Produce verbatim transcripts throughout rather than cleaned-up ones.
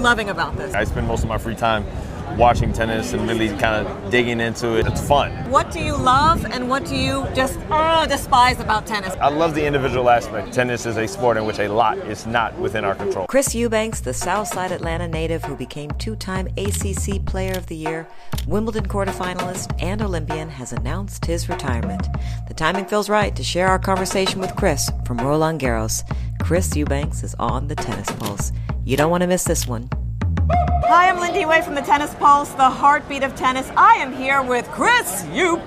loving about this? I spend most of my free time watching tennis and really kind of digging into it. It's fun. What do you love and what do you just uh, despise about tennis? I love the individual aspect. Tennis is a sport in which a lot is not within our control. Chris Eubanks, the Southside Atlanta native who became two-time A C C Player of the Year, Wimbledon quarterfinalist, and Olympian, has announced his retirement. The timing feels right to share our conversation with Chris from Roland Garros. Chris Eubanks is on the Tennis Pulse. You don't want to miss this one. Hi, I'm Lindy Way from the Tennis Pulse, the heartbeat of tennis. I am here with Chris Eubanks.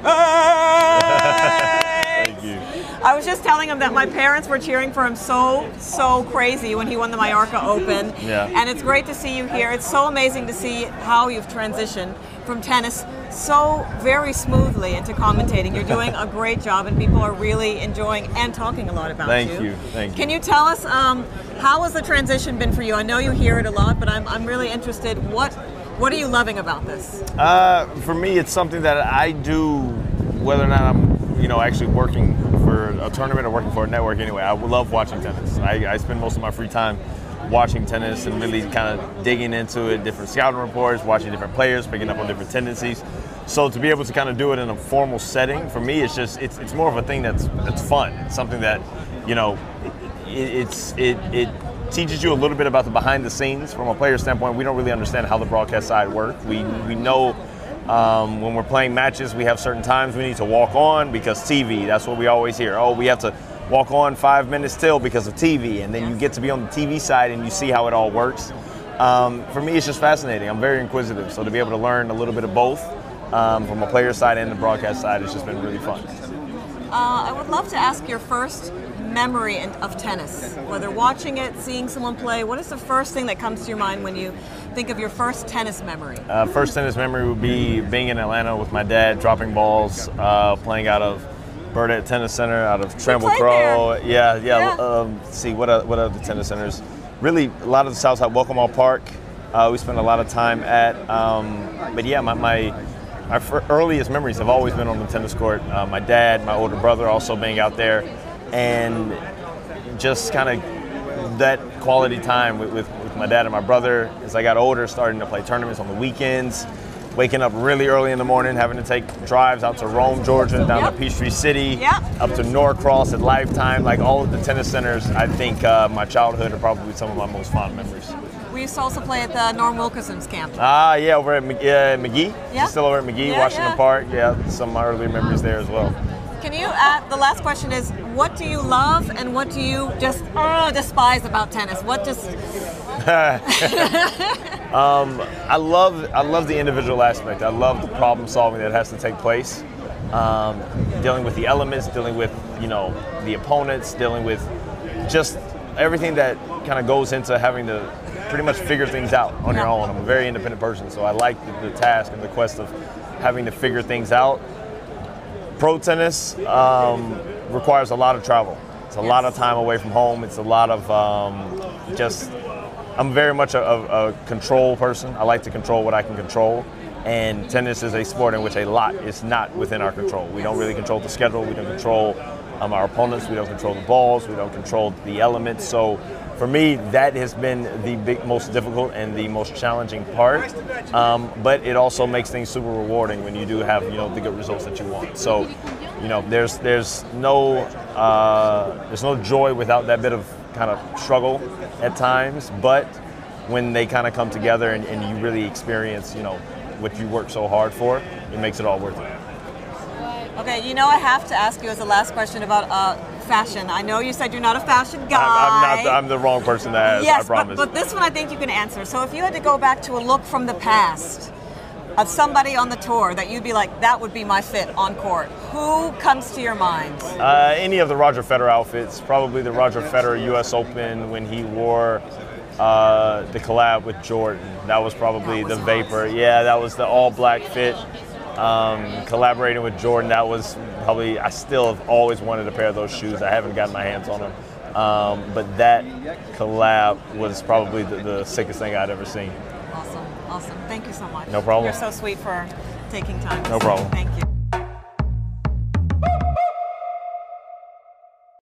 Thank you. I was just telling him that my parents were cheering for him so, so crazy when he won the Mallorca Open. Yeah. And it's great to see you here. It's so amazing to see how you've transitioned from tennis so very smoothly into commentating. You're doing a great job and people are really enjoying and talking a lot about Thank you. you. Thank you. Can you tell us um, how has the transition been for you? I know you hear it a lot, but I'm, I'm really interested. What What are you loving about this? Uh, for me, it's something that I do, whether or not I'm, you know, actually working for a tournament or working for a network. Anyway, I love watching tennis. I, I spend most of my free time watching tennis and really kind of digging into it, different scouting reports, watching different players, picking up on different tendencies. So to be able to kind of do it in a formal setting, for me, it's just it's it's more of a thing that's that's fun. It's something that, you know, it, it's it it. teaches you a little bit about the behind the scenes. From a player standpoint, we don't really understand how the broadcast side works. We we know um, when we're playing matches, we have certain times we need to walk on because T V, that's what we always hear. Oh, we have to walk on five minutes till because of T V. And then you get to be on the T V side and you see how it all works. Um, for me, it's just fascinating. I'm very inquisitive. So to be able to learn a little bit of both um, from a player side and the broadcast side, it's just been really fun. Uh, I would love to ask your first memory of tennis, whether watching it, seeing someone play. What is the first thing that comes to your mind when you think of your first tennis memory? Uh, first tennis memory would be being in Atlanta with my dad, dropping balls, uh, playing out of Burdett Tennis Center, out of Tramble Crow. Yeah, yeah. yeah. Um, let's see, what are, what are the tennis centers? Really, a lot of the Southside Welcome Park. Uh, we spent a lot of time at. Um, but yeah, my, my my earliest memories have always been on the tennis court. Uh, my dad, my older brother, also being out there. And just kind of that quality time with, with, with my dad and my brother as I got older, starting to play tournaments on the weekends, waking up really early in the morning, having to take drives out to Rome, Georgia, down yep. to Peachtree City, yep. up to Norcross at Lifetime. Like all of the tennis centers, I think uh, my childhood are probably some of my most fond memories. We used to also play at the Norm Wilkerson's camp. Ah, yeah, over at uh, McGee. Yeah. She's still over at McGee, yeah, Washington yeah. Park. Yeah, some of my earlier memories there as well. Can you, uh, the last question is, what do you love and what do you just uh, despise about tennis? What just... um, I love I love the individual aspect. I love the problem solving that has to take place. Um, dealing with the elements, dealing with, you know, the opponents, dealing with just everything that kind of goes into having to pretty much figure things out on your own. I'm a very independent person, so I like the, the task and the quest of having to figure things out. Pro tennis um, requires a lot of travel. It's a yes. lot of time away from home. It's a lot of um, just, I'm very much a, a, a control person. I like to control what I can control. And tennis is a sport in which a lot is not within our control. We don't really control the schedule. We don't control um, our opponents. We don't control the balls. We don't control the elements. So for me, that has been the big, most difficult and the most challenging part. Um, but it also makes things super rewarding when you do have, you know, the good results that you want. So, you know, there's there's no uh, there's no joy without that bit of kind of struggle at times. But when they kind of come together and, and you really experience, you know, what you work so hard for, it makes it all worth it. Okay, you know, I have to ask you as a last question about uh, fashion. I know you said you're not a fashion guy. I'm, I'm not. I'm the wrong person to ask. Yes, I promise. But, but this one I think you can answer. So if you had to go back to a look from the past of somebody on the tour that you'd be like, that would be my fit on court, who comes to your mind? Uh, any of the Roger Federer outfits. Probably the Roger Federer U S Open when he wore uh, the collab with Jordan. That was probably that was the Vapor. Nice. Yeah, that was the all-black fit. Um, collaborating with Jordan, that was probably, I still have always wanted a pair of those shoes. I haven't gotten my hands on them. Um, but that collab was probably the, the sickest thing I'd ever seen. Awesome, awesome. Thank you so much. No problem. You're so sweet for taking time. No problem. Thank you.